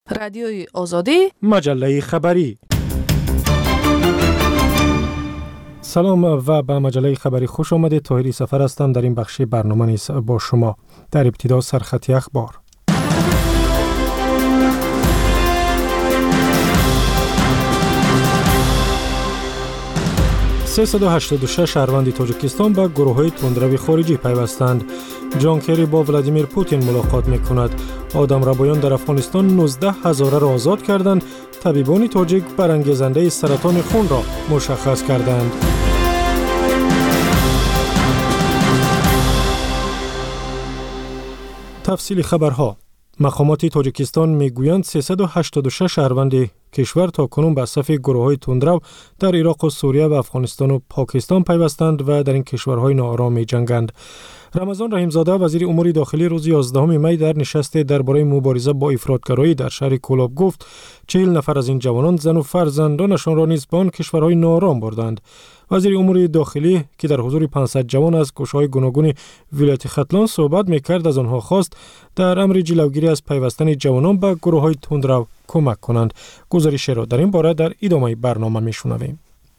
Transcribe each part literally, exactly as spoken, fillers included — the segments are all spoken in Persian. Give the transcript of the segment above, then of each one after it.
رادیوی آزادی، مجله خبری. سلام و به مجله خبری خوش آمدید. طاهری سفر هستم. در این بخش برنامه نیز با شما. در ابتدا سرخط اخبار. سیصد و هشتاد و شش شهروند تاجیکستان به گروه‌های تندروی خارجی پیوستند. جان کری با ولادیمیر پوتین ملاقات می‌کند. آدمربایان در افغانستان نوزده هزاره را آزاد کردند. طبیبان تاجیک برانگیزنده سرطان خون را مشخص کردند. تفصیل خبرها. مقامات تاجیکستان میگویند سیصد و هشتاد و شش شهروند کشور تا کنون به صف گروه‌های تندرو در عراق و سوریه و افغانستان و پاکستان پیوستند و در این کشورهای ناآرام می‌جنگند. رمضان رحیمزاده وزیر امور داخلی روز یازدهم می در نشست درباره مبارزه با افراطگرایی در شهر کولاب گفت چهل نفر از این جوانان زن و فرزندانشان را نیز به آن کشورهای ناآرام بردند. وزیر امور داخلی که در حضور پانصد جوان از کوشه‌های گوناگون ولایت ختلان صحبت می‌کرد از آنها خواست در امر جلوگیری از پیوستن جوانان به گروه‌های تندرو کمک کنند. گزارش را در این باره در ادامه برنامه می‌شنویم.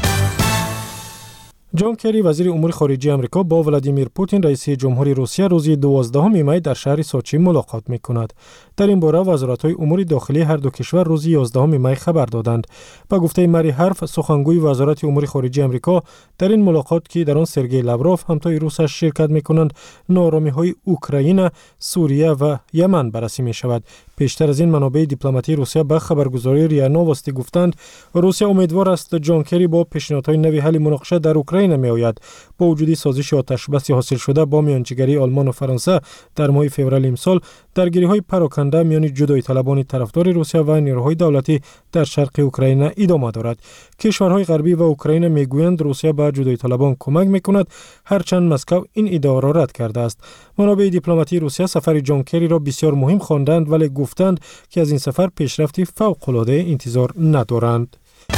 جان کری وزیر امور خارجه آمریکا با ولادیمیر پوتین رئیس جمهوری روسیه روز دوازدهم می در شهر سوچی ملاقات می‌کند. در این باره وزارت‌های امور داخلی هر دو کشور روز یازدهم می خبر دادند. با گفته مری حرف سخنگوی وزارت امور خارجه آمریکا در این ملاقات که در آن سرگئی لاوروف همتای روسش شرکت می‌کنند ناآرامی‌های اوکراین، سوریه و یمن بررسی می‌شود. پیشتر از این منابع دیپلماتی روسیه به خبرگزاری ریا نووستی گفتند روسیه امیدوار است جان کری با پیشنهادهای نوی حل مناقشه در اوکراین میآید. با وجود سازش آتشبس حاصل شده با میانجیگری آلمان و فرانسه در ماه فوریه امسال، درگیری‌های پراکنده میان جدایی طلبان طرفدار روسیه و نیروهای دولتی در شرق اوکراین ادامه دارد. کشورهای غربی و اوکراین میگویند روسیه به جدایی طلبان کمک میکند، هرچند مسکو این ادعا را رد کرده است. منابع دیپلماتی روسیه سفر جان کری را بسیار مهم خواندند ولی گفتند که از این سفر پیشرفتی فوق‌العاده انتظار ندارند.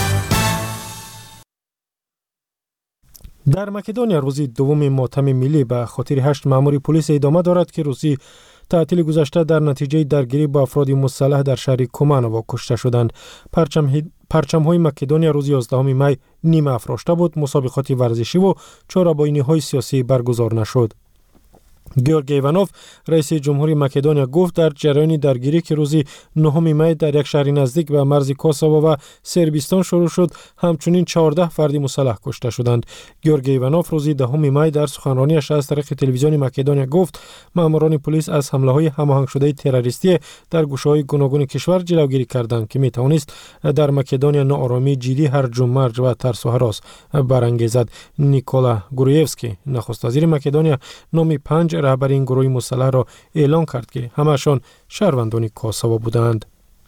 در مکدونیا روز دوم ماتم ملی به خاطر هشت مأمور پلیس ادامه دارد که روزی تعطیل گذشته در نتیجه درگیری با افراد مسلح در شهر کومانووا کشته شدند. پرچم پرچم‌های مکدونیا روز یازدهم می نیمه افراشته بود. مسابقات ورزشی و چهاربینی‌های سیاسی برگزار نشد. گیورگی ایوانوف رئیس جمهوری مکدونیا گفت در جریان درگیری که روز نهم می در یک شهر نزدیک به مرز کوسوو و سربستان شروع شد همچنین چهارده فرد مسلح کشته شدند. گیورگی ایوانوف روز دهم می در سخنرانیش از طریق تلویزیون مکدونیا گفت ماموران پلیس از حمله‌های هماهنگ شده تروریستی در گوشه‌های گوناگون کشور جلوگیری کردند که می توانست در مکدونیا ناآرامی جدی هرج و مرج و ترس و هراس برانگیزد. نیکولا گرویفسکی نخست وزیر مکدونیا نام پنج رهبر این گروه مسلح را اعلام کرد که همه‌شان شهروندان کوسوو بودند.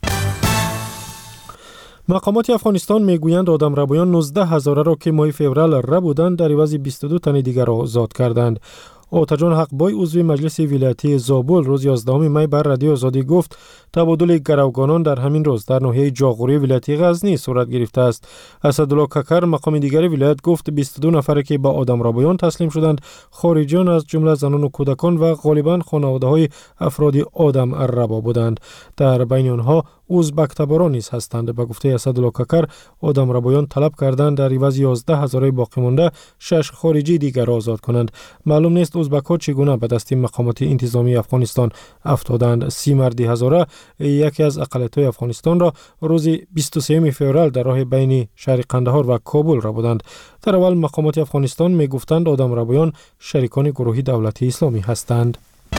مقامات افغانستان میگویند آدمربایان نوزده هزاره را که ماه فوریه را بودند در عوض بیست و دو تن دیگر را آزاد کردند. آتاجان حقبای عضو مجلس ولایتی زابل روز یازدهم می بر رادیو آزادی گفت تبادل گروگانان در همین روز در ناحیه جاغوری ولایتی غزنی صورت گرفته است. اسدالله ککر مقام دیگر ولایت گفت بیست و دو نفر که با آدمربایان تسلیم شدند خارجیان از جمله زنان و کودکان و غالبا خانواده‌های افراد آدمربا بودند. در بین آنها ازبک تباران نیز هستند. به گفته اسدالله ککر آدمربایان طلب کردند در عوض یازده هزاره باقی مانده شش خارجی دیگر آزاد کنند. معلوم نیست ازبک‌ها چگونه به دست مقامات انتظامی افغانستان افتادند. سی مردی هزاره یکی از اقلیت‌های افغانستان را روز بیست و سوم فوریه در راه بین شهر قندهار و کابل را بودند. در اول مقامات افغانستان میگفتند آدمربایان شریکان گروهی دولتی اسلامی هستند.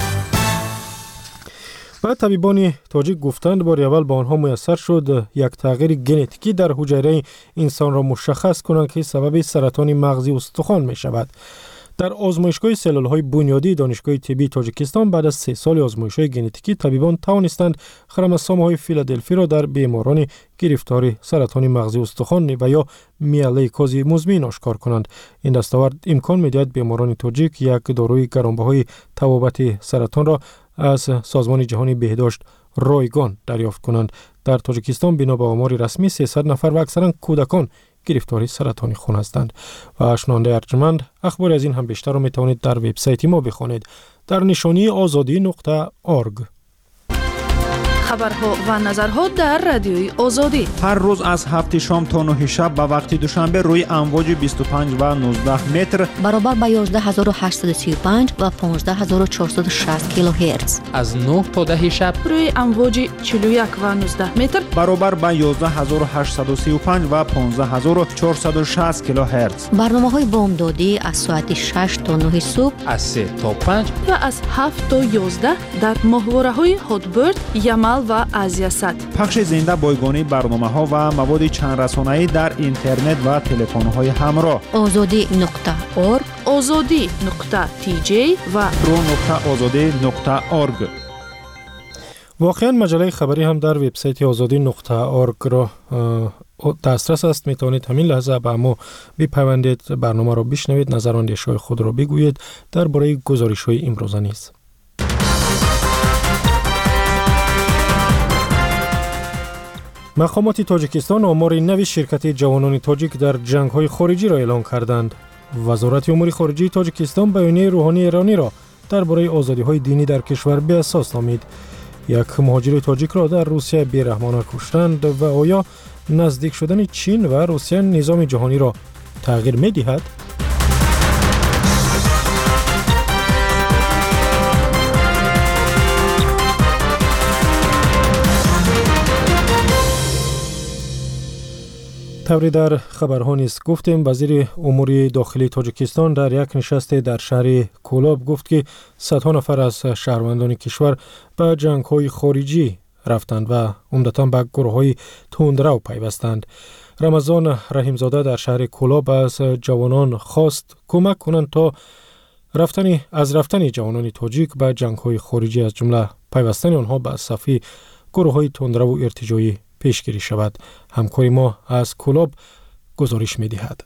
و طبیبان تاجیک گفتند بار اول با آنها میسر شد یک تغییر ژنتیکی در حجره انسان را مشخص کنند که سبب سرطان مغزی استخوان می شود. در آزمایشگاه سلول‌های بنیادی دانشگاه طبی تاجیکستان بعد از سه سال آزمایش‌های ژنتیکی طبیبان توانستند خروموزوم‌های فیلادلفی را در بیماران گرفتار سرطان مغزی استخوان و یا میالیکوز مزمن آشکار کنند. این دستاورد امکان می‌دهد بیماران تاجیک یک داروی گرانبهای تبابت سرطان را از سازمان جهانی بهداشت رایگان دریافت کنند. در تاجیکستان بنا به آمار رسمی سیصد نفر و اکثرا کودکان گرفتاری سرطان خون هستند. و شنونده ارجمند اخبار از این هم بیشتر را می توانید در وبسایت ما بخوانید در نشانی آزادی نقطه اورگ. хабарҳо ва назарҳо дар радиои Озодӣ. ҳар рӯз аз ҳафти шом то нӯҳи шаб ба вақти душанбе рӯи амвоҷи бисту панҷ ва нуздаҳ метр баробар ба ёздаҳ ҳазору ҳаштсаду сию панҷ ва понздаҳ ҳазору чорсаду шаст килоҳерц. аз нӯҳ то даҳи шаб рӯи амвоҷи чилу як ва нуздаҳ метр баробар ба ёздаҳ ҳазору ҳаштсаду сию панҷ ва понздаҳ ҳазору чорсаду шаст килоҳерц. барномаҳои бомдодӣ аз соати шаш то нӯҳи субҳ, аз се то панҷ ва аз ҳафт то ёздаҳ дар моҳвораҳои Ҳотбӯрд, Ямал ва Азиясад. пахши зинда бойгонии барномаҳо ва маводи чандрасонаӣ дар интернет ва телефонҳои ҳамроҳ. озодӣ нуқта орг, озодӣ нуқта ти ҷей ва ру нуқта озодӣ нуқта орг. واقعا مجله خبری هم در وبسایت آزادی نقطه آرگ را دسترس است. میتونید همین لحظه با ما بپیوندید، برنامه را بشنوید، نظر و اندیشه‌های خود را بگویید درباره گزارش‌های امروزه نیز. مقامات تاجیکستان آمار نو شرکت جوانان تاجیک در جنگ‌های خارجی را اعلام کردند. وزارت امور خارجه تاجیکستان بیانیه روحانی ایرانی را درباره آزادی‌های دینی در کشور به اساس نامید. یک مهاجر تاجیک را در روسیه بی‌رحمانه کشتند و آیا نزدیک شدن چین و روسیه نظام جهانی را تغییر می‌دهد؟ طوری در خبرها نیست گفتیم وزیر امور داخلی تاجیکستان در یک نشست در شهر کولاب گفت که صدها نفر از شهروندان کشور به جنگ‌های خارجی رفتند و عمدتاً به گروه‌های تندرو پیوستند. رمضان رحیمزاده در شهر کولاب از جوانان خواست کمک کنند تا رفتن از رفتن جوانان تاجیک به جنگ‌های خارجی از جمله پیوستن آنها به صف گروه‌های تندرو و ارتجاعی پیشگیری شود. همکاری ما از کولاب گزارش می‌دهد.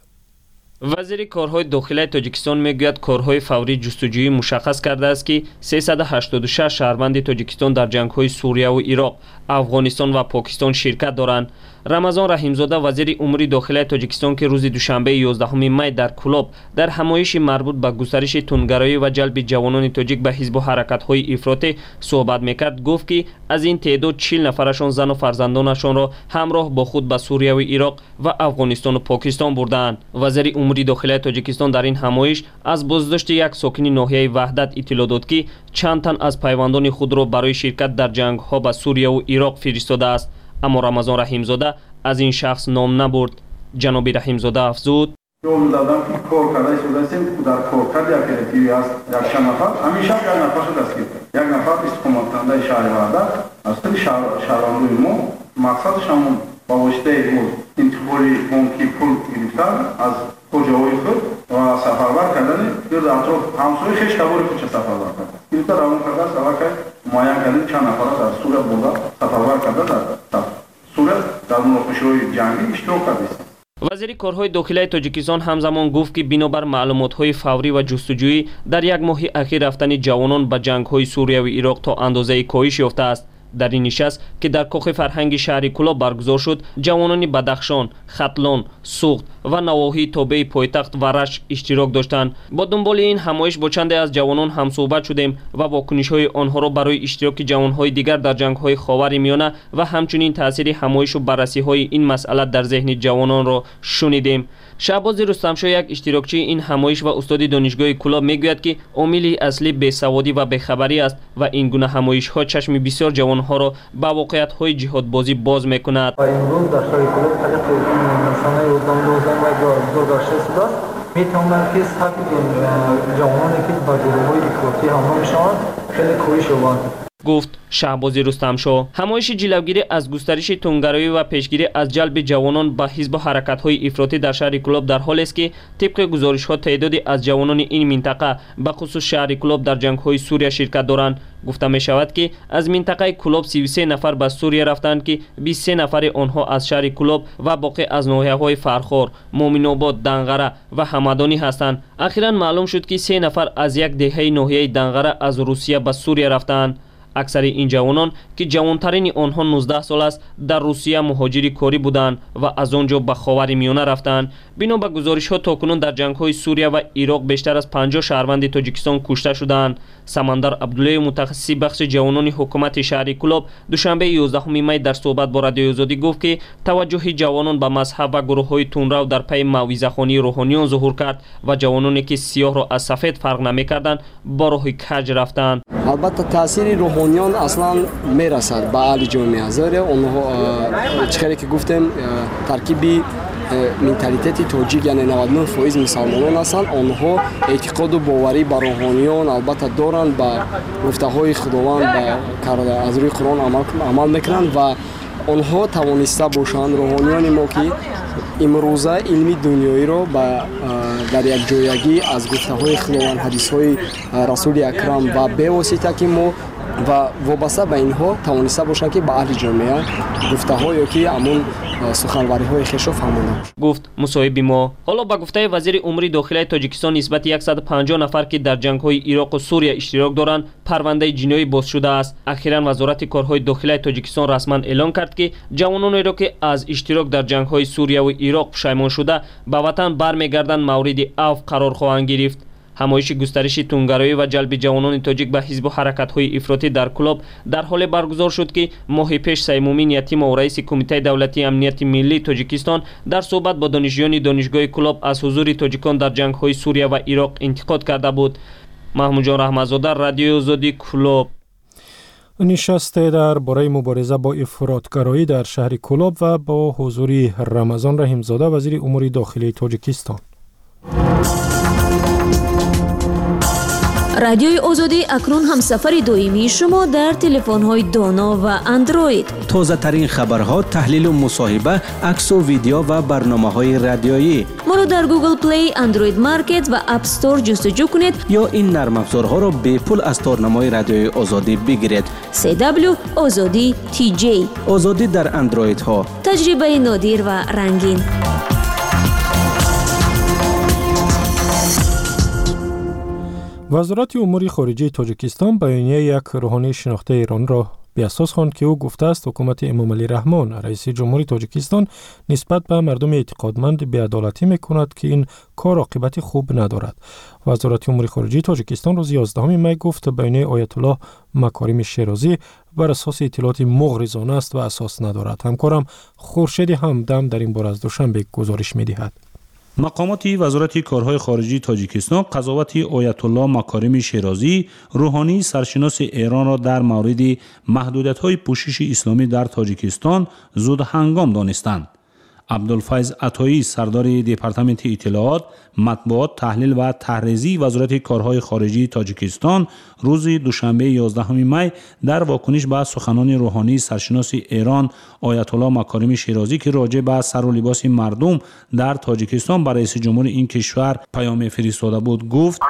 وزیر کارهای داخلی تاجیکستان میگوید کارهای فوری جستجویی مشخص کرده است که سیصد و هشتاد و شش شهروند تاجیکستان در جنگ‌های سوریه و عراق، افغانستان و پاکستان شرکت دارند. رمضان رحیمزاده وزیر امور داخلی تاجیکستان که روز دوشنبه یازدهم می در کولاب در همایش مربوط به گسترش تندگرایی و جلب جوانان تاجیک به حزب و حرکت‌های افراطی صحبت میکرد گفت که از این تعداد چهل نفرشان زن و فرزندانشان را همراه با خود به سوریه و عراق و افغانستان و پاکستان بردند. وزیر امور داخلی تاجیکستان در این همایش از بازداشت یک ساکن ناحیه وحدت اطلاع داد که چند تن از پیوندان خود را برای شرکت در جنگ‌ها به سوریه و عراق فرستاده است. اما رمضان رحیمزاده از این شخص نام نبرد. جناب رحیمزاده افزود: یوم دادم که کار کردن شده در کار کرد یک رفیقی است یک نفر همیشه یک نفر شده است یک نفر استقامتکننده شهر وحدت از سری شهروندان ما مقصدش هم با واسطه انتقالی بانکی پول گرفتن از کجاهای خود و سفربر کردن یا در اطراف همسایه خویش کبار خود سفربر کرد. گرفته روان کرده سفر کرد معین کردن چند نفر در سوریه برده سفربر کرده در سوریه در مناقشه‌های جنگی اشتراک کرده است. وزیر کارهای داخلی تاجیکستان همزمان گفت که بنابر معلومات‌های فوری و جستجویی در یک ماه اخیر رفتن جوانان به جنگ‌های سوریه و عراق تا اندازه کاهش یافته است. در این نشست که در کاخ فرهنگ شهر کولاب برگزار شد، جوانان بدخشان، ختلان، سوخت و نواحی تابع پایتخت و رشت اشتراک داشتند. با دنبال این همایش با چند از جوانان هم صحبت شدیم و واکنش‌های آنها را برای اشتراک جوان‌های دیگر در جنگ‌های خاورمیانه و همچنین تاثیر همایش و بررسی‌های این مسئله در ذهن جوانان را شنیدیم. شهباز رستمشاه یک اشتراکچی این همایش و استاد دانشگاه کولاب میگوید که عامل اصلی بیسوادی و بیخبری است و این گونه همایش‌ها چشم بسیار جوان‌ها را به واقعیت‌های جهادبازی باز می‌کند. امروز در شهر کولاب طریق نشانه روزنامه‌نویسان و گزارش شده است. می‌توانند که صف جوانانی که با گروه‌های افراطی همراه می‌شوند خیلی کاهش یابند. گفت شهباز رستمشاه. همایش جلوگیری از گسترش تندگرایی و پیشگیری از جلب جوانان به حزب و حرکت‌های افراطی در شهر کولاب در حالی است که طبق گزارش‌ها تعدادی از جوانان این منطقه به خصوص شهر کولاب در جنگ‌های سوریه شرکت دارند. گفته می شود که از منطقه کولاب سی و سه نفر به سوریه رفتند که بیست و سه نفر آنها از شهر کولاب و باقی از ناحیه‌های فرخار، مومن آباد، دنغره و همدانی هستند. اخیراً معلوم شد که سه نفر از یک دهه ناحیه دنغره از روسیه به سوریه رفتند. اکثر این جوانان که جوانترین آنها نوزده سال است در روسیه مهاجر کاری بودند و از آنجا به خاورمیانه رفتند. بنا به گزارش‌ها تاکنون در جنگ‌های سوریه و عراق بیشتر از پنجاه شهروند تاجیکستان کشته شدند. سمندر عبدالله متخصص بخش جوانان حکومت شهر کلوب دوشنبه یازدهم می در صحبت با رادیو آزادی گفت که توجه جوانان به مذهب و گروه‌های تندرو در پی موعظه‌خوانی روحانیون ظهور کرد و جوانانی که سیاه را از سفید فرق نمی‌کردند با راه کج رفتند. البته تاثیر روحانیون اصلا میرسد به اهل جامعه زیرا اونها چیزی که گفتم ترکیبی منتالیته تاجیک یعنی نود و نه درصد مسلمانان هستند. آنها اعتقاد و باوری به روحانیون البته دارند، به گفته‌های خداوند به از روی قرآن عمل عمل میکنند و آنها توانسته باشند روحانیان ما که امروزه علمی دنیایی را با در یک جایگی از گفته‌های خداوند، حدیث‌های رسول اکرم و به واسطه که ما و وابسته به اینها توانسته باشند که به اهل جامعه گفته‌هایی که همون سخنوری‌های خویش را فهماندند. گفت مصاحب ما. حالا با گفته وزیر امور داخلی تاجیکستان نسبت صد و پنجاه نفر که در جنگ‌های عراق و سوریه اشتراک دارند پرونده جنایی باز شده است. اخیراً وزارت کارهای داخلی تاجیکستان رسما اعلام کرد که جوانانی را که از اشتراک در جنگ‌های سوریه و عراق پشیمان شده به وطن برمیگردند مورد عفو قرار خواهند گرفت. همایش گسترش تندگرایی و جلب جوانان تاجیک به حزب و حرکت‌های افراطی در کلوب در حال برگزار شد که ماه پیش سیمومین یتیم و رئیس کمیته دولتی امنیت ملی تاجیکستان در صحبت با دانشجویان دانشگاه کلوب از حضور تاجیکان در جنگ‌های سوریه و عراق انتقاد کرده بود. محمود جان رحمت‌زاده، رادیو آزادی کلوب. نشست در برای مبارزه با افراطگرایی در شهر کلوب و با حضور رمضان رحیم‌زاده وزیر امور داخلی تاجیکستان. رادیوی آزادی اکنون همسفر دائمی شما در تلفن‌های دانا و اندروید. تازه ترین خبرها، تحلیل و مصاحبه، عکس و ویدیو و برنامه‌های رادیویی. ما را در گوگل پلی، اندروید مارکت و اپ استور جستجو کنید یا این نرم افزارها را به پول از تارنمای رادیوی آزادی بگیرید. سی دبلیو آزادی تی جی. آزادی در اندروید ها. تجربه نادر و رنگین. وزارت امور خارجه تاجیکستان بیانیه یک روحانی شناخته ایران را به اساس خواند که او گفته است حکومت امام علی رحمان رئیس جمهوری تاجیکستان نسبت به مردم اعتقادمند بی‌عدالتی می‌کند که این کار عاقبت خوب ندارد. وزارت امور خارجه تاجیکستان روز یازدهم می گفت بیانیه آیت الله مکارم شیرازی بر اساس اطلاعات مغرضانه است و اساس ندارد. همکارم خورشید همدم در این باره از دوشنبه گزارش می‌دهد. مقامات وزارت کارهای خارجی تاجیکستان قضاوت آیت الله مکارم شیرازی روحانی سرشناس ایران را در مورد محدودیت‌های پوشش اسلامی در تاجیکستان زود هنگام دانستند. عبدالفیض عطایی سردار دپارتمنت اطلاعات، مطبوعات، تحلیل و تحریزی وزارت کارهای خارجی تاجیکستان روز دوشنبه یازدهم می در واکنش به سخنان روحانی سرشناس ایران آیت الله مکارم شیرازی که راجع به سر و لباس مردم در تاجیکستان برای رئیس جمهور این کشور پیام فرستاده بود گفت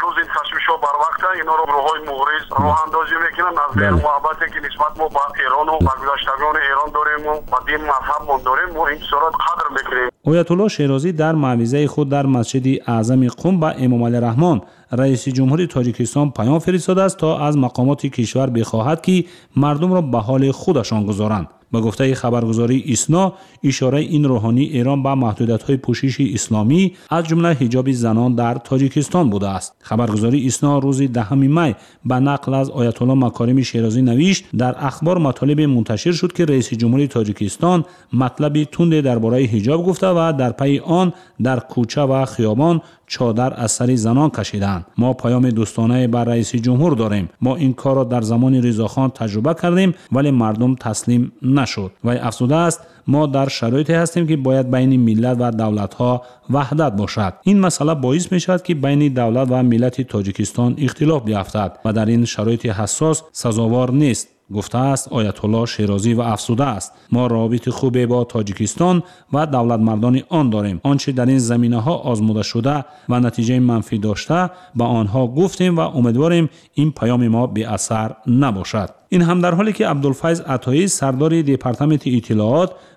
بر وقت اینا رو گروه‌های مغرض راه اندازی میکنن از دین محبتی که نسبت ما با ایران و برگذشتگان ایران داریم و با دین مذهب مون داریم و این صورت قدر میکنیم. آیت الله شیرازی در موعظه خود در مسجد اعظم قم به امام علی رحمان رئیس جمهور تاجیکستان پیام فرستاده است تا از مقامات کشور بخواهد که مردم را به حال خودشان گذارند. با گفته خبرگزاری ایسنا اشاره این روحانی ایران به محدودیت‌های پوشش اسلامی از جمله حجاب زنان در تاجیکستان بوده است. خبرگزاری ایسنا روز دهم می به نقل از آیت الله مکارم شیرازی نوشت در اخبار مطالب منتشر شد که رئیس جمهور تاجیکستان مطلب تند درباره حجاب گفته و در پی آن در کوچه و خیابان چادر از سر زنان کشیدند. ما پیام دوستانه بر رئیس جمهور داریم. ما این کار را در زمان رضاخان تجربه کردیم ولی مردم تسلیم نشد. و افسوده است ما در شرایطی هستیم که باید بین ملت و دولت‌ها وحدت باشد. این مسئله باعث می‌شود که بین دولت و ملت تاجیکستان اختلاف بیفتد و در این شرایط حساس سزاوار نیست. گفته است آیت الله شیرازی و افسوده است ما روابط خوبی با تاجیکستان و دولت مردان آن داریم. آنچه در این زمینه‌ها آزموده شده و نتیجه منفی داشته با آنها گفتیم و امیدواریم این پیام ما بی اثر نباشد. این هم در حالی که عبدالفیض عطایی سردار دپارتمنت اطلاعات،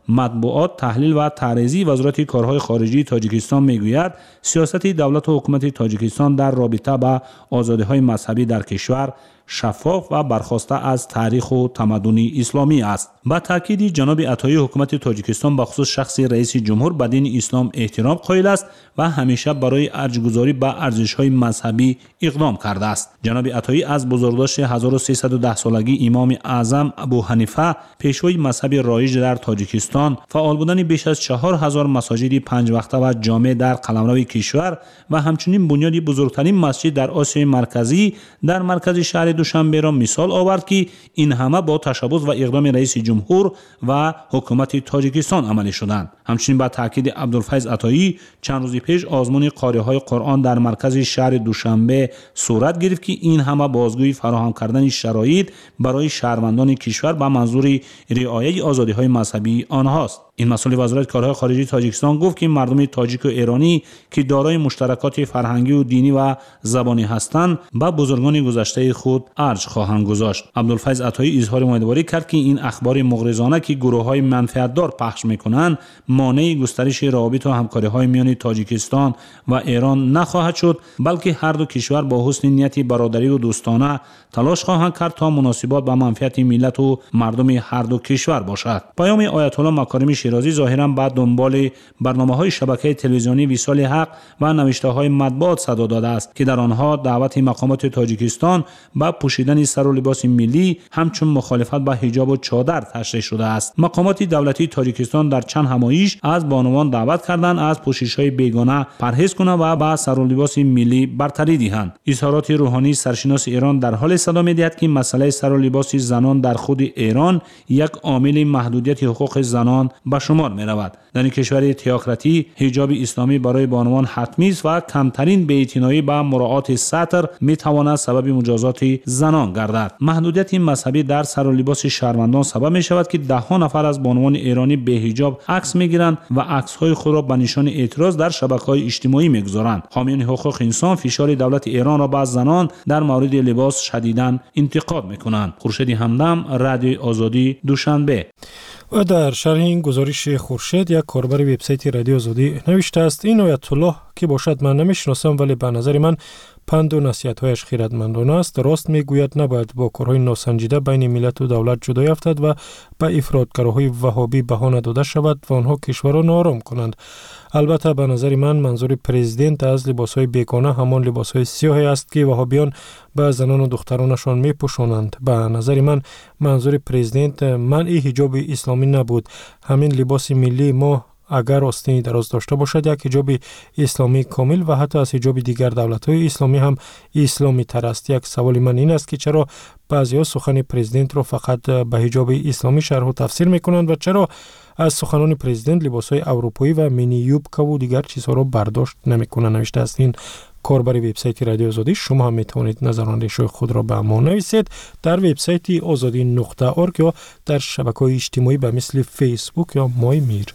مطبوعات تحلیل و تعریضی وزارت کارهای خارجی تاجیکستان میگوید سیاست دولت و حکومت تاجیکستان در رابطه با آزادی‌های مذهبی در کشور شفاف و برخواسته از تاریخ و تمدن اسلامی است. با تاکید جناب عطایی حکومت تاجیکستان به خصوص شخص رئیس جمهور به دین اسلام احترام قائل است و همیشه برای ارجگذاری به ارزش‌های مذهبی اقدام کرده است. جناب عطایی از بزرگداشت هزار و سیصد و ده سالگی امام اعظم ابو حنیفه پیشوای مذهب رایج در تاجیکستان، فعال بودن بیش از چهار هزار مساجد پنج وقته و جامع در قلمرو کشور و همچنین بنیاد بزرگترین مسجد در آسیای مرکزی در مرکز شهر دوشنبه را مثال آورد که این همه با تشبث و اقدام رئیس جمهور و حکومت تاجیکستان عملی شدند. همچنین با تاکید عبدالفیض عطایی چند روز پیش آزمون قاری‌های قرآن در مرکز شهر دوشنبه صورت گرفت که این همه بازگویی فراهم کردن شرایط برای شهروندان کشور به منظور رعایت آزادی‌های مذهبی آنهاست. این مسئول وزارت کارهای خارجی تاجیکستان گفت که مردم تاجیک و ایرانی که دارای مشترکات فرهنگی و دینی و زبانی هستند با بزرگان گذشته خود ارج خواهند گذاشت. عبدالفیض عطایی اظهار امیدواری کرد که این اخبار مغرضانه که گروه‌های منفعت‌دار پخش می‌کنند مانع گسترش روابط و همکاری‌های میان تاجیکستان و ایران نخواهد شد، بلکه هر دو کشور با حسن نیت برادری و دوستانه تلاش خواهند کرد تا مناسبات با منفعت ملت و مردم هر دو کشور باشد. پیام آیت الله مکارم شیرازی ظاهراً بعد دنبال برنامه‌های شبکه تلویزیونی وصال حق و نوشته‌های مطبوعات صدا داده است که در آنها دعوت مقامات تاجیکستان با پوشیدن سر و لباس ملی همچون مخالفت با حجاب و چادر تشریح شده است. مقامات دولتی تاجیکستان در چند همایش از بانوان دعوت کردند از پوشش‌های بیگانه پرهیز کنند و با سر و لباس ملی برتری دهند. اظهارات روحانی سرشناس ایران در حال صدا می‌دهد که مسئله سر و لباس زنان در خود ایران یک عامل محدودیت حقوق زنان به شمار می‌رود. در این کشور تئوکراتی حجاب اسلامی برای بانوان حتمی است و کمترین بی‌اعتنایی به مراعات سطر می‌تواند سبب مجازات زنان گردد. محدودیت مذهبی در سر و لباس شهروندان سبب می‌شود که ده ها نفر از بانوان ایرانی به حجاب عکس می‌گیرند و عکس‌های خود را به نشان اعتراض در شبکه‌های اجتماعی می‌گذارند. حامیان حقوق انسان فشار دولت ایران را بر زنان در مورد لباس شدیداً انتقاد می‌کنند. خورشید همدم، رادیو آزادی، دوشنبه. و در شرح این گزارش خورشید یک کاربر وبسایت رادیو آزادی نوشته است این آیت الله که باشد من نمیشناسم ولی به نظر من پند و نصیحت‌هایش خیرتمندانه است. راست میگوید نباید با کارهای ناسنجیده بین ملت و دولت جدا یافتد و به افراطگراهای وهابی بهانه داده شود و آنها کشور را ناآرام کنند. البته به نظر من منظور پرزیدنت از لباسهای بیگانه همان لباسهای سیاهی است که وهابیان به زنان و دخترانشان میپوشانند. به نظر من منظور پرزیدنت منع حجاب اسلامی نبود. همین لباس ملی ما اگر آستین دراز داشته باشد یک حجاب اسلامی کامل و حتی از حجاب دیگر دولت‌های اسلامی هم اسلامی تر است. یک سوال من این است که چرا بعضی‌ها سخن پرزیدنت را فقط به حجاب اسلامی شرح و تفسیر می‌کنند و چرا از سخنان پرزیدنت لباس‌های اروپایی و مینی یوبکا و دیگر چیزها را برداشت نمی‌کنند. نوشته است این کاربر وبسایت رادیو آزادی. شما هم میتوانید نظراندیش خود را به ما نویسید در وبسایت آزادی نقطه اورگ یا در شبکه‌های اجتماعی به مثل فیسبوک یا مای میر.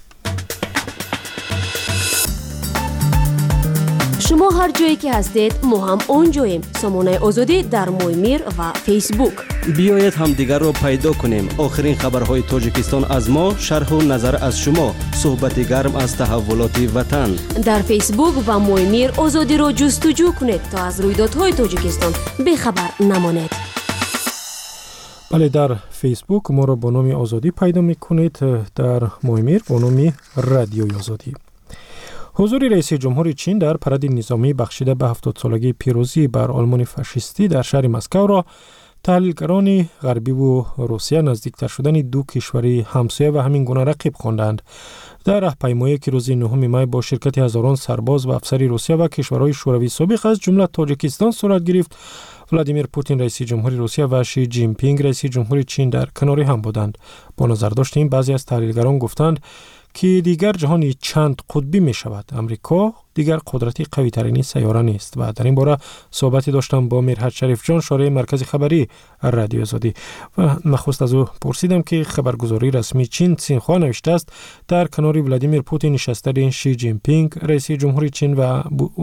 شما هر جایی که هستید ما هم اونجاییم. سامانه آزادی در مای میر و فیسبوک. بیایید هم دیگر را پیدا کنیم. آخرین خبرهای تاجیکستان از ما، شرح و نظر از شما، صحبت گرم از تحولات وطن. در فیسبوک و مای میر آزادی را جستجو کنید تا از رویدادهای تاجیکستان بخبر نمانید. بله، در فیسبوک ما را با نام آزادی پیدا میکنید، در مای میر با نام رادیوی آزادی. حضور رئیس جمهور چین در پرد نظامی بخشیده به هفتاد سالگی پیروزی بر آلمان فاشیستی در شهر مسکو را تحلیلگران غربی و روسیه نزدیکتر شدن دو کشوری همسایه و همین گونه رقیب خواندند. در راهپیمایی که روز نهم می با شرکت هزاران سرباز و افسر روسیه و کشورهای شوروی سابق از جمله تاجیکستان صورت گرفت، ولادیمیر پوتین رئیس جمهوری روسیه و شی جین پینگ رئیس جمهوری چین در کنار هم بودند. با نظر داشتیم بعضی از تحلیلگران گفتند که دیگر جهانی چند قطبی می شود. امریکا، دیگر قدرتی قوی ترین سیاره نیست. و در این باره صحبتی داشتم با میرحت شریف جان، شارع مرکز خبری رادیو آزادی، و نخست از او پرسیدم که خبرگزاری رسمی چین سینخوا نوشته است در کنار ولادیمیر پوتین نشستن شی جین پینگ رئیس جمهوری چین و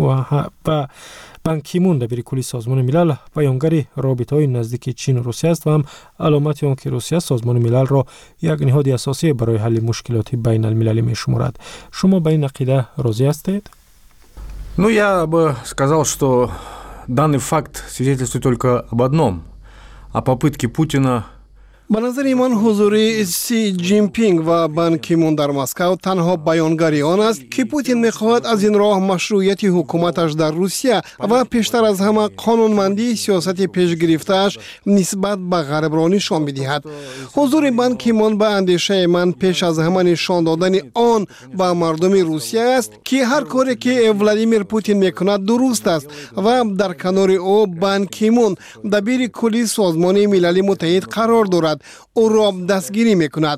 و بان کی مون دبیر کلی سازمان ملل بیانگر رابطه‌های نزدیک چین و روسیه است و هم علامت آن که روسیه سازمان ملل را یک نهاد اساسی برای حل مشکلات بین المللی می‌شمارد. شما به این عقیده راضی هستید؟ Ну, я бы сказал, что данный факт свидетельствует только об одном, о попытке Путина. به نظر من حضور سی جین پینگ و بان کی مون در مسکو تنها بیانگری آن است که پوتین می‌خواهد از این راه مشروعیت حکومتش در روسیه و پیشتر از همه قانونمندی سیاست پیش گرفته‌اش نسبت به غرب را نشان بدهد. حضور بان کی مون به اندیشه من پیش از همه نشان دادن آن به مردم روسیه است که هر کاری که ولادیمیر پوتین می‌کند درست است و در کنار او بان کی مون دبیر کلی سازمان ملل متحد قرار دارد، او را دستگیری میکند.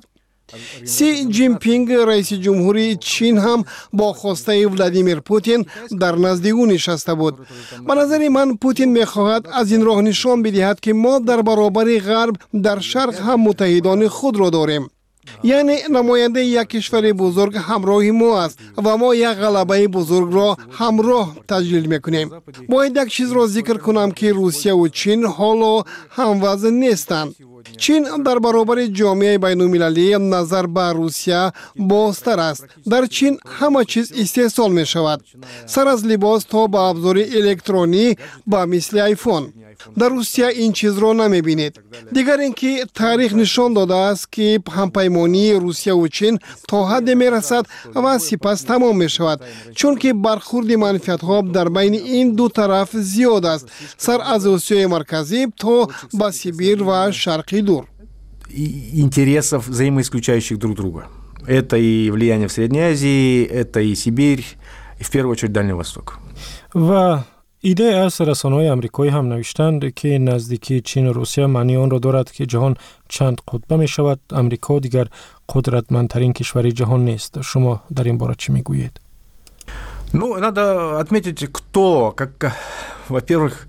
سی جین پینگ رئیس جمهوری چین هم با خواسته ولادیمیر پوتین در نزد او نشسته بود. به نظر من پوتین میخواهد از این راه نشان بدهد که ما در برابر غرب در شرق هم متحدان خود را داریم. یعنی نماینده یک کشور بزرگ همراه ما است و ما یک غلبه بزرگ را همراه تجلیل میکنیم. باید یک چیز را ذکر کنم که روسیه و چین حالا هموزن نیستند. چین در برابر جامعه بین المللی نظر به روسیه بازتر است. در چین همه چیز استحصال می شود، سر از لباس تا به ابزار الکترونی با مثل آیفون. در روسیه این چیز را نمی بینید. دیگر اینکه تاریخ نشان داده است که همپیمانی روسیه و چین تا حد می رسد و سپس تمام می شود، چون که برخورد منفعت ها در بین این دو طرف زیاد است، سر از آسیای مرکزی تا به سیبیر و شرقی دور. Интересов, взаимоисключающих друг друга. Это и влияние в Средней Азии, это и Сибирь, и в первую очередь Дальний Восток. و ایده از رسانه‌های آمریکایی هم نوشتند که نزدیکی چین و روسیه معنی آن را دارد که جهان چند قطبه می شود. آمریکا دیگر قدرتمندترین کشور جهان نیست. شما در این باره چی میگویید؟ Ну, надо отметить, кто, как, во-первых,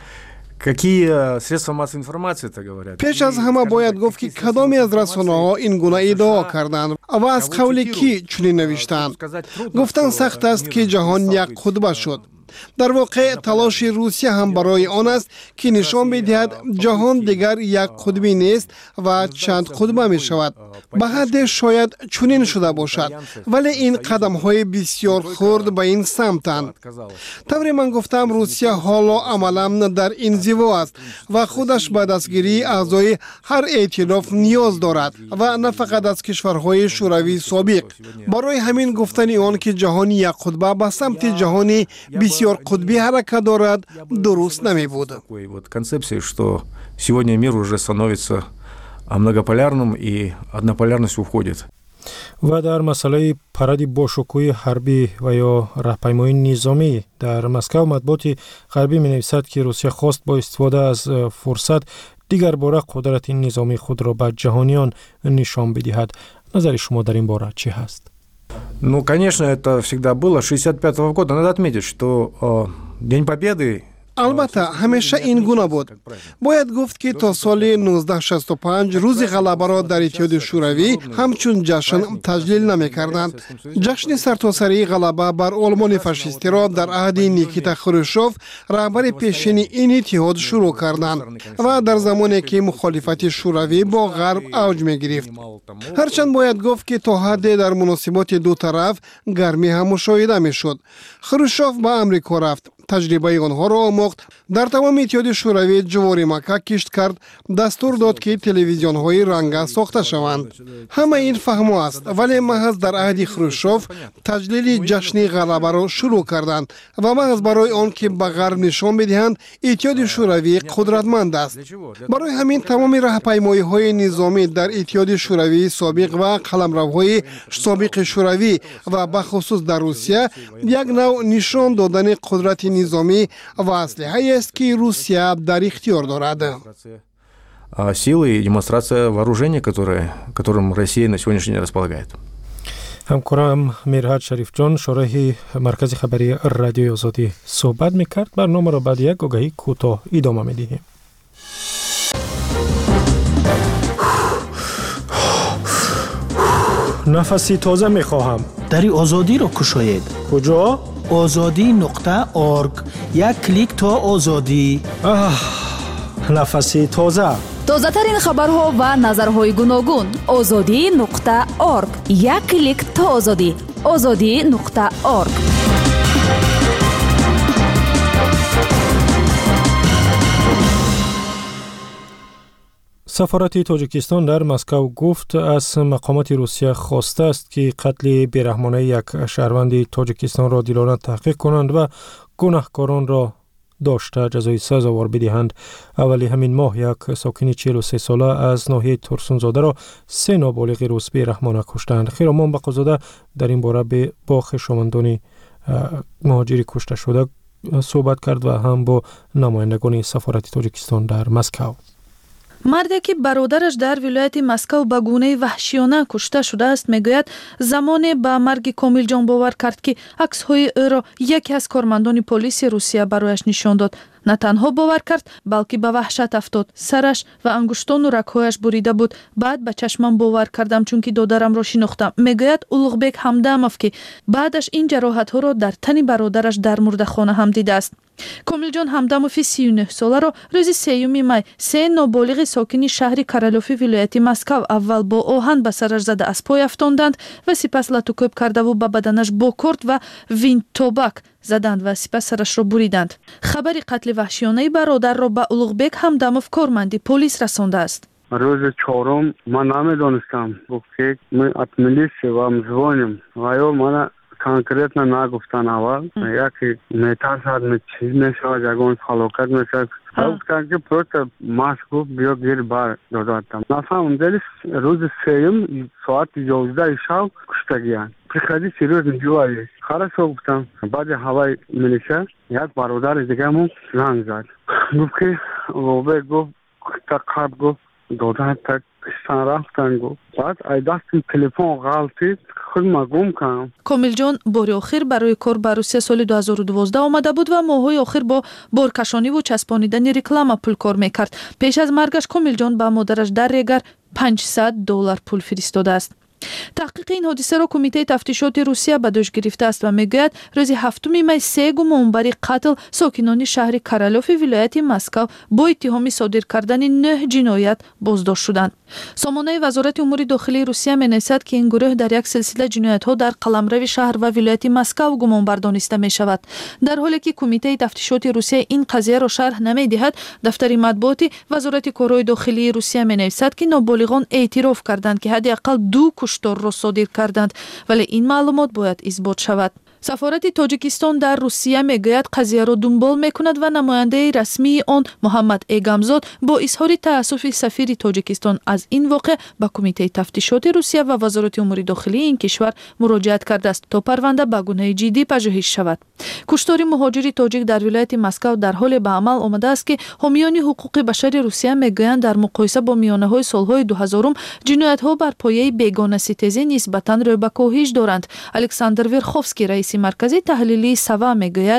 какие средства массовой информации это говорят. پیش از همه باید گفت که کدامی از رسانه‌ها این گونه ادعا کردند و از قول کی چنین نوشتند. گفتن سخت است که جهان یک قطبه شد. در واقع تلاش روسیه هم برای آن است که نشان بدهد جهان دیگر یک قطبی نیست و چند قطبه می شود. به حد شاید چنین شده باشد، ولی این قدم های بسیار خرد به این سمتند. طوری من گفتم روسیه حالا عملا در انزوا است و خودش به دستگیری اعضای هر ائتلاف نیاز دارد و نه فقط از کشورهای شوروی سابق. برای همین گفتن آن که جهان یک قطبه به سمت جهانی بسیار قطبی حرکت دارد درست نمی بود. Концепции, что сегодня мир уже становится многополярным и однополярность уходит. و در مسئله پرد باشکوه حربی و یا راهپیمایی نظامی در مسکو مطبوعات غربی می نویسد که روسیه خواست با استفاده از فرصت دیگر باره قدرت نظامی خود را به جهانیان نشان بدهد. نظر شما در این باره چی هست؟ Ну, конечно, это всегда было. с шестьдесят пятого года надо отметить, что э, День Победы. البته همیشه این گونه بود. باید گفت که تا سال نوزده شصت و پنج روز غلبه را در اتحاد شوروی همچون جشن تجلیل نمی کردند. جشن سرتاسری غلبه بر آلمان فاشیستی را در عهد نیکیتا خروشچوف رهبر پیشین این اتحاد شروع کردند و در زمانی که مخالفت شوروی با غرب اوج می گرفت. هرچند باید گفت که تا حد در مناسبات دو طرف گرمی هم مشاهده می شد. خروشچوف به امریکا رفت، تجربه آنها را آموخت، در تمام اتحاد شوروی جواری مکه کشت کرد، دستور داد که تلویزیون های رنگه ساخته شوند. همه این فهم است، ولی محض در عهد خروشچوف تجلیل جشن غلبه را شروع کردند و محض برای آن که به غرب نشان بدهند اتحاد شوروی قدرتمند است. برای همین تمام راهپیمایی های نظامی در اتحاد شوروی سابق و قلمروهای سابق شوروی و به خصوص در روسیه یک نوع نشان دادن قدرت نظامی و اسلحه است که روسیه در اختیار دارد. Силы и демонстрация вооружения, которое, которым Россия на сегодняшний день располагает. همکارم میرحد شریف جان شارح مرکز خبری رادیوی آزادی صحبت میکرد. برنامه را بعد یک آگهی کوتاه ادامه میدهیم. نفسی تازه میخواهم. دری آزادی را کشاید. کجا؟ آزادی نقطه ارگ. یک کلیک تا آزادی. آه، نفسی تازه. تازه ترین خبرها و نظرهای گوناگون. آزادی نقطه ارگ. یک کلیک تا آزادی. آزادی نقطه ارگ. سفارت تاجیکستان در مسکو گفت از مقامات روسیه خواسته است که قتل بیرحمانه یک شهروند تاجیکستان را عادلانه تحقیق کنند و گناهکاران را داشته جزای سزاوار بدهند. اولی همین ماه یک ساکن چهل و سه ساله از ناحیه ترسونزاده را سه نابالغ روس بیرحمانه کشتند. خیرامان بقازاده در این باره به با خویشاوندان مهاجر کشته شده صحبت کرد و هم با نمایندگان سفارت تاجیکستان در مسکو. مرده که برادرش در ولایت مسکو به گونه وحشیانه کشته شده است میگوید زمان به مرگ کامل جان باور کرد که عکس‌های او را یکی از کارمندان پلیس روسیه برایش نشان داد. نه تنها باور کرد بلکه به وحشت افتاد. سرش و انگشتان و رگ‌هایش بریده بود. بعد به چشمم باور کردم چون که دادرم را شناختم. میگوید اولغبک همدمов که بعدش این جراحت‌ها را در تن برادرش در مرده‌خانه هم دیده است. کاملجان همدمов سی و نه ساله را روز سیوم می سه نابالغ ساکن شهر کرالوفی ولایت مسکو اول با آهن به سرش زده از پای افتاندند و سپس لطوکوب کرده و به بدنش با کورد و وینتوبک زدند و سپس سرش را بریدند. خبر قتل وحشیانه برادر را به اولغبک همدمов کارمند پلیس رسانده است. روز چهارم من نمیدانستم که من ات میلیسی و مزوانیم و یا من конкретно نگفتن اول یکی میترسد می چیز میشود یکون خلاقت میشود گفتن که پروت ماست گفت بیا گیر بر داداتم نفهم دلیس روز سیم ساعت یازده شب کشتگیان приходи серьезно делали хорошо گفتم بعد هوای میلیشه یک برادر دیگه مون زنگ زد گفت که اوبه گفت تقاب گفت دادن تک کشتن رفتن گفت بعد ای دستم تلفن غلطید کاملجان بار آخر برای کار به روسیه سال دو هزار و دوازده آمده بود و ماه‌های آخر با بارکشانی و چسبانیدن رکلام پول کار میکرد. پیش از مرگش کاملجان به مادرش در ریگر پانصد دلار پول فرستاده است. تحقیق این حادثه را کمیته تفتیشات روسیه به دوش گرفته است و میگوید روز هفتم می سه گمانبر قتل ساکنان شهر کرالوفی ولایت مسکو با اتهام صادر کردن نه جنایت بازداشت شدند. سامانه وزارت امور داخلی روسیه می‌نویسد که این گروه در یک سلسله جنایت‌ها در قلمرو شهر و ولایت مسکو گمانبر دانسته می‌شود. در حالی که کمیته تفتیشات روسیه این قضیه را شرح نمی‌دهد، دفتر مطبوعاتی وزارت کارهای داخلی روسیه می‌نویسد که نابالغان اعتراف کردند که حداقل دو کشتار را صادر کردند، ولی این معلومات باید اثبات شود. سفارت تاجیکستان در روسیه میگوید قضیه را دنبال میکند و نماینده رسمی آن محمد ایگامزاد با اظهار تأسف سفیر تاجیکستان از این واقع به کمیته تفتیشات روسیه و وزارت امور داخلی این کشور مراجعت کرده است تا پرونده به گونه جدی پژوهش شود. کشتار مهاجر تاجیک در ولایت مسکو در حال به عمل آمده است که حامیان حقوق بشر روسیه میگویند در مقایسه با میانه‌های سالهای دو هزارم جنایت‌ها بر پایه بیگانه ستیزی نسبتاً رو به کاهش دارند. الکساندر ورخوفسکی رئیس مرکزی تحلیلی سوا میگوید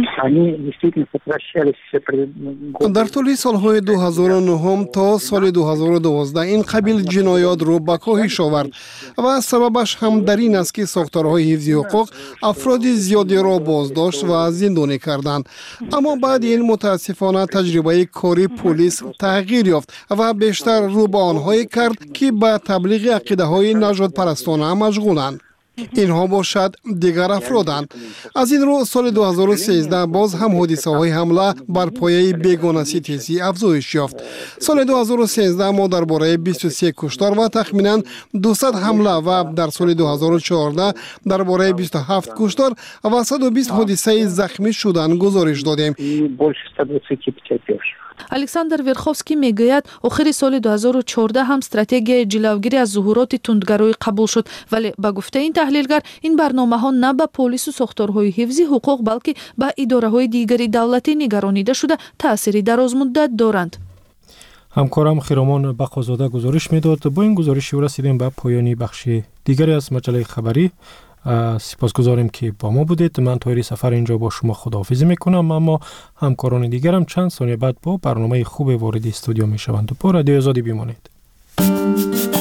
در طول سالهای دو هزار و نه تا سال دو هزار و دوازده این قبیل جنایات رو به کاهش آورد و سببش هم در این است که ساختارهای حفظی حقوق افراد زیادی را بازداشت و زندانی کردند. اما بعد این متاسفانه تجربه کاری پلیس تغییر یافت و بیشتر رو به آنهایی کرد که به تبلیغ عقیده های نژاد پرستانه مشغولند. اینها باشد دیگر افرادند. از این رو سال دو هزار و سیزده باز هم حادثه های حمله بر پایه بیگانه ستیزی افزایش یافت. سال دو هزار و سیزده ما درباره بیست و سه کشتار و تخمینا دویست حمله و در سال دو هزار و چهارده درباره بیست و هفت کشتار و صد و بیست حادثه زخمی شدن گزارش دادیم. الکساندر ورخوفسکی میگوید آخر سال دو هزار و چهارده هم استراتژی جلوگیری از ظهورات تندگرایی قبول شد، ولی به گفته این تحلیلگر این برنامه ها نه به پلیس و ساختارهای حفظی حقوق بلکه به اداره های دیگری دولتی نگرانیده شده تأثیری درازمدت دارند. همکارم خیرامان بقازاده گزارش میداد. با این گزارشی رسیدیم به پایانی بخش دیگری از مجله خبری. سپاسگزاریم که با ما بودید. من طاهری سفر اینجا با شما خداحافظی میکنم، اما همکاران دیگرم چند ثانیه بعد با برنامه خوب وارد استودیو میشوند. با رادیو آزادی بمانید.